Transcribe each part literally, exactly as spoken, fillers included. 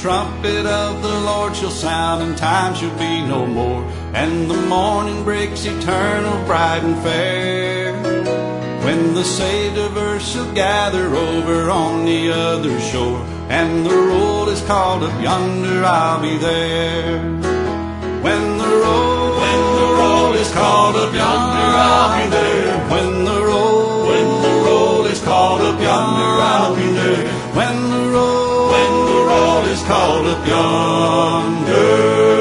trumpet of the Lord shall sound, and time shall be no more, and the morning breaks eternal, bright and fair. When the saved of earth shall gather over on the other shore, and the roll is called up yonder, I'll be there. When the roll, when the roll is called up yonder, I'll be there. When the roll, when the roll is called up yonder, I'll be there. When the roll, when the roll is called up yonder,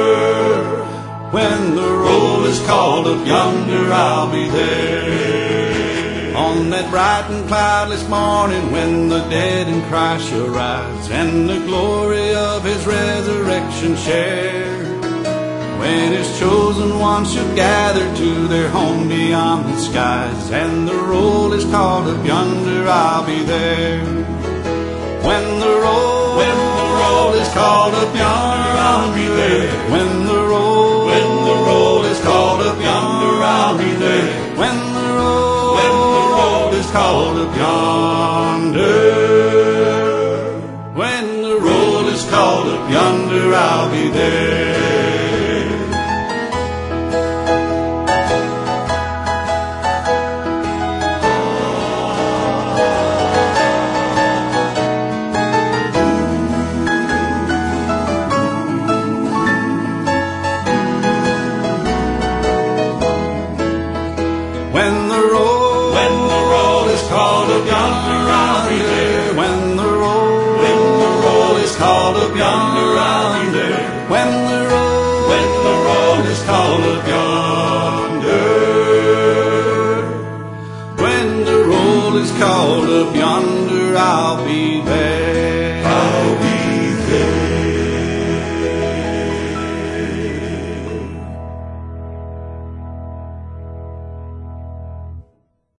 when the roll is called up yonder, I'll be there. On that bright and cloudless morning, when the dead in Christ shall rise, and the glory of His resurrection share. When His chosen ones shall gather to their home beyond the skies, and the roll is called up yonder, I'll be there. When the roll, when the roll is called up yonder, I'll be there. When the roll, when the roll is called up yonder, I'll be there. When the roll, when the roll is called up yonder, when the roll is called up yonder, I'll be there. When the roll, when the roll is called up yonder, I'll be there. When the roll, when the roll is called up yonder, I'll be there. When the roll, when the roll is called up yonder, when the roll is called up yonder, I'll be there.